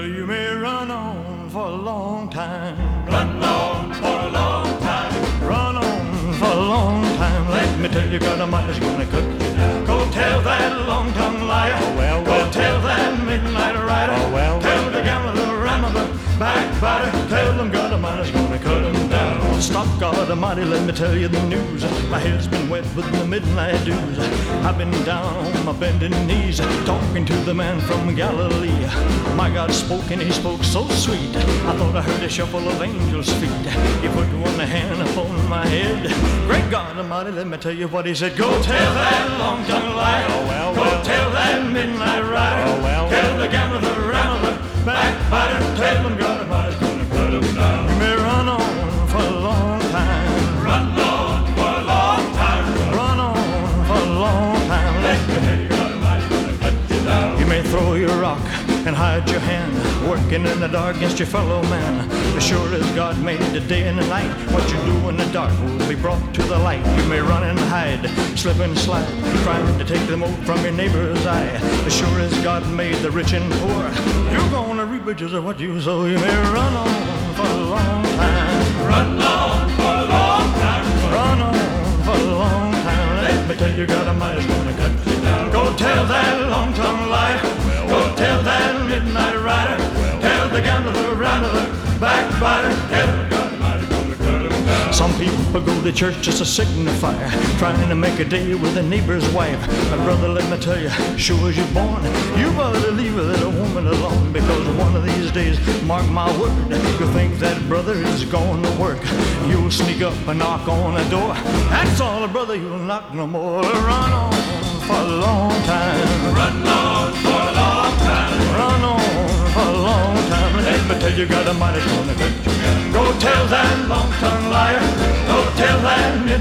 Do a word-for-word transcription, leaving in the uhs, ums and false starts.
You may run on for a long time. Run on for a long time. Run on for a long time. Let me tell you, God Almighty's gonna cut you down. Go tell that long-tongued liar. Oh, well, well. Go tell that midnight rider. Oh, well, tell well. the gambler, the rambler, backbiter. Tell them God Almighty's gonna cut them down. Stop, God Almighty, let me tell you the news. My head's been wet with the midnight dews. I've been down on my bending knees, talking to the man from Galilee. My God spoke and he spoke so sweet. I thought I heard a shuffle of angels' feet. He put one hand upon my head. Great God Almighty, let me tell you what he said. Go tell that long-tongued liar. Oh, well, Go well. tell that midnight rider. Oh, well, tell well. the gambler, the rambler, backbiter. Tell them God Almighty's gonna cut them down. You may run on for a long time. Run on for a long time. Run on for a long time. Let me tell you, God Almighty's gonna cut you down. You may throw your rock and hide your hand, working in the dark against your fellow man. As sure as God made the day and the night, what you do in the dark will be brought to the light. You may run and hide, slip and slide, trying to take the mote from your neighbor's eye. As sure as God made the rich and poor, you're gonna reap riches of what you sow. You may run on for a long time. Run on for a long time. Run on for a long time. Let me tell you, God Almighty's gonna cut you down. Go tell that long-tongued liar. Go tell that midnight rider. Tell the gambler, the rambler, backbiter. Tell God Almighty's gonna cut him down. Some people go to church just to signify, trying to make a day with a neighbor's wife. But brother, let me tell you, sure as you're born, you better leave a little woman alone, because one of these days, mark my word, you'll think that brother is going to work. You'll sneak up and knock on a door. That's all, brother, you'll knock no more. Run on for a long time. Run on for a long time. Run on for a long time. Let me tell you, God Almighty's gonna cut you down. Go tell that long-tongued liar. Go tell that